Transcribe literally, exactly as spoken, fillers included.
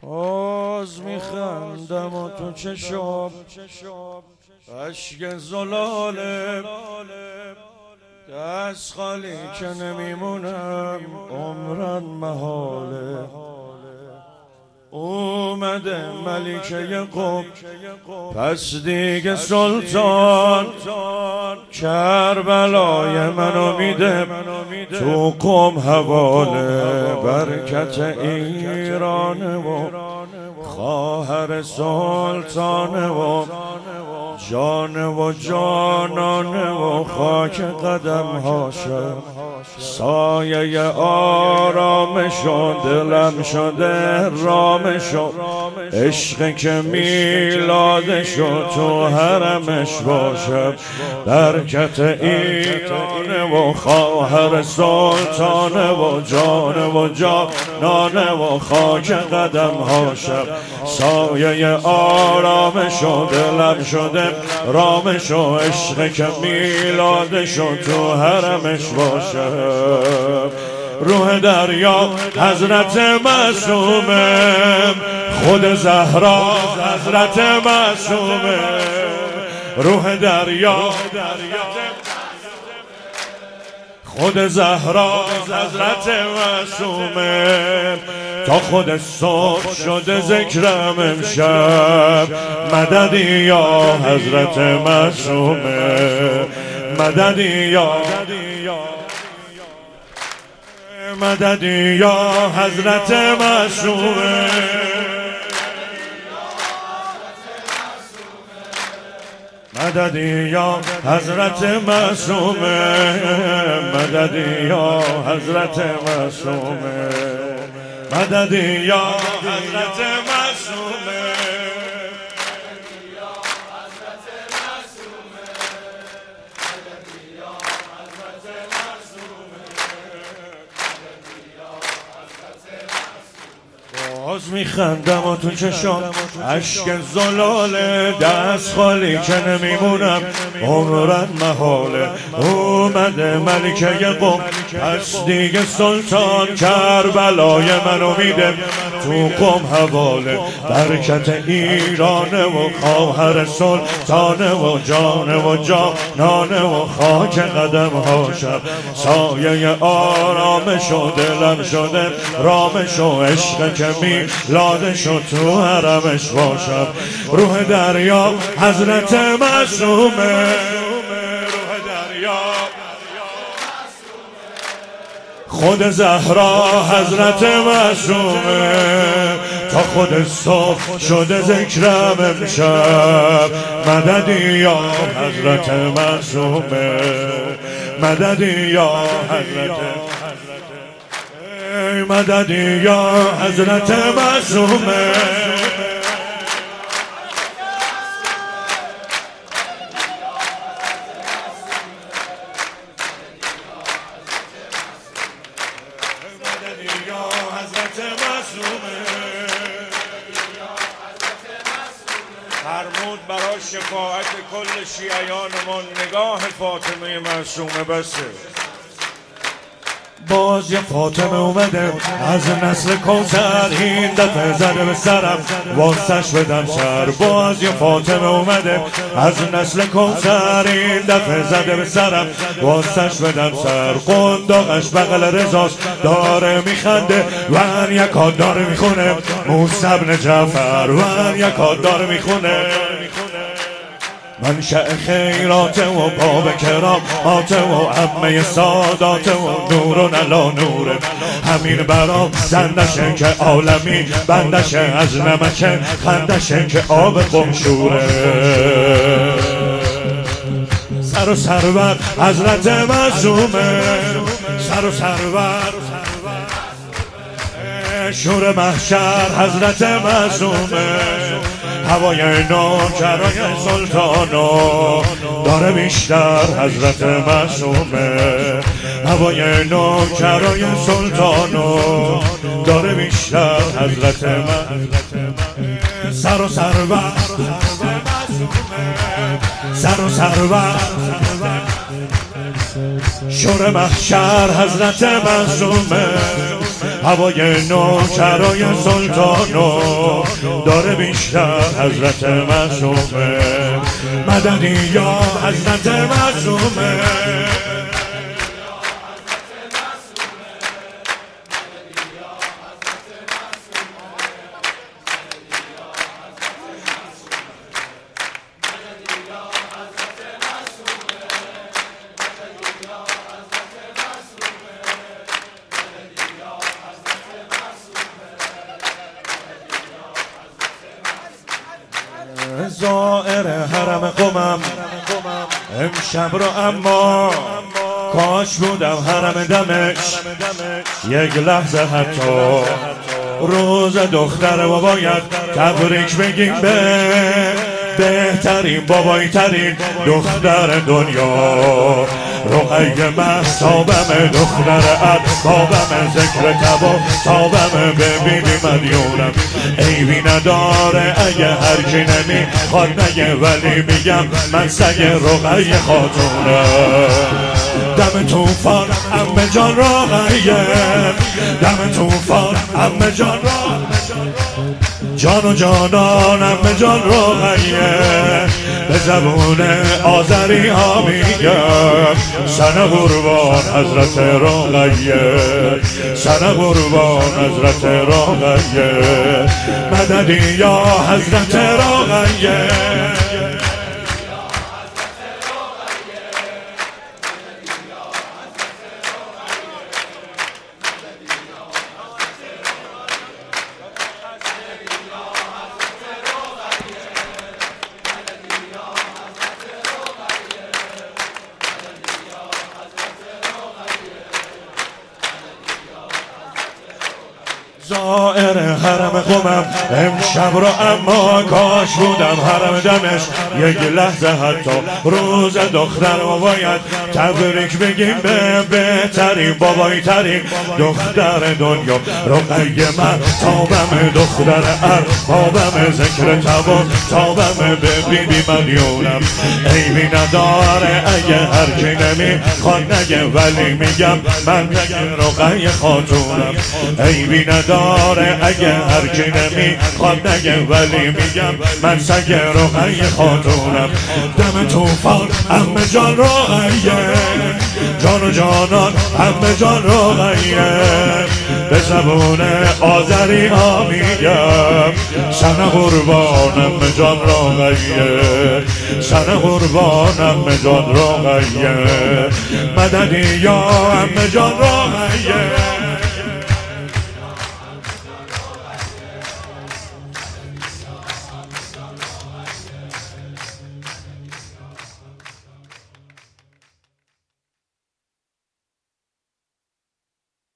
باز میخندم و تو چشم اشک زلاله دست خالی که نمیمونم عمرن محاله. اومده ملکه قم پس دیگه سلطان کربلای منو میده تو قم حواله. برکت ایرانه و خواهر سلطانه و جان و جانانه و خاک قدم هاشم سایه آرامش و دلم شده رامش و عشق که میلادش و تو حرمش باشم. برکت ایرانه و خواهر سلطانه و جان و جانانه و خاک قدم هاشم سایه آرامش و دلم شده رامش و عشق که میلادش و تو حرمش باشم. روح دریا حضرت معصومم خود زهرا حضرت معصومم. روح دریا خود زهرا حضرت معصومه تا خود صبح شده ذکرم امشب. مددی یا حضرت معصومه مددی یا مددی یا حضرت معصومه مددی یا حضرت معصومه مددی یا حضرت معصومه مددی یا حضرت معصومه. باز میخندم و تو چشم اشک زلاله دست خالی که نمیمونم عمرن محاله. اومده ملکه قم پس دیگه سلطان کربلای منو میده تو قم حواله. برکت ایرانه و خواهر سلطانه و جان و جانانه و خاک قدم هاشم سایه آرامش و دلم شده رامش و عشق که میلادش و تو حرمش باشم. روح دریا حضرت معصومه روح دریا خود زهرا حضرت معصومه تا خود صبح شده ذکرم امشب. مددی یا حضرت معصومه مددی یا حضرت مددی یا حضرت معصومه مددی یا حضرت معصومه. فرمود برای شفاعت کل شیعیانمون نگاه فاطمه معصومه بسه. باز یه فاطمه اومده از نسل کوثر این دفعه زده به سرم واسش بدم سر. باز یه فاطمه اومده از نسل کوثر این دفعه زده به سرم واسش بدم سر. قنداقش بغل رضاست داره میخنده و یکا داره میخونه موسی بن جعفر و یکا داره میخونه منشأ خیرات و باب کرامات و عمه سادات و نور علا نور. همین برا زندشه که عالمی بندشه از نمک خندشه که آب قمشوره. سر و سرور حضرت معصومه سر و سرور شور محشر حضرت معصومه. هوای نوکرای سلطانو داره بیشتر حضرت معصومه. هوای نوکرای سلطانو داره بیشتر حضرت معصومه. سر و سرور سر و سرور شور محشر حضرت معصومه. هوای نوشرای سلطانو داره بیشتر حضرت معصومه مددی یا حضرت معصومه زائر حرم قمم امشب رو اما کاش بودم حرم دمشق یک لحظه حتی روز دختر و باید تبریک بگیم به بهترین بابایی ترین دختر دنیا رقیه مستابم دختر اربابم ذکر تبا تابم به بیبی مدیونم عیبی نداره اگه هر کی نمی خواد نگه ولی میگم من سگ رقیه خاتونم دم توفان عمه جان رقیه دم توفان عمه جان جان و جانان عمه جان رقیه به زبون آذری ها میگم سنه قربان حضرت رقیه سنه قربان حضرت رقیه مددی یا حضرت رقیه زائر حرم قمم امشب رو اما کاش بودم حرم دمشق یک لحظه حتی روز دختر و باید تبریک بگیم به بهترین بابایی ترین دختر دنیا رقیه من تابم دختر اربابم ذکر تبا تابم به بیبی مدیونم عیبی نداره اگه هر کی نمی خواد نگه ولی میگم من رقیه خاتونم عیبی نداره داره اگه هر کی نمی خواد نگه ولی میگم من سگ رقیه خاتونم دم توفان عمه جان رقیه جان و جانان عمه جان رقیه به زبون آذری ها میگم سنه قربان عمه جان رقیه سنه قربان عمه جان رقیه مددی یا عمه جان رقیه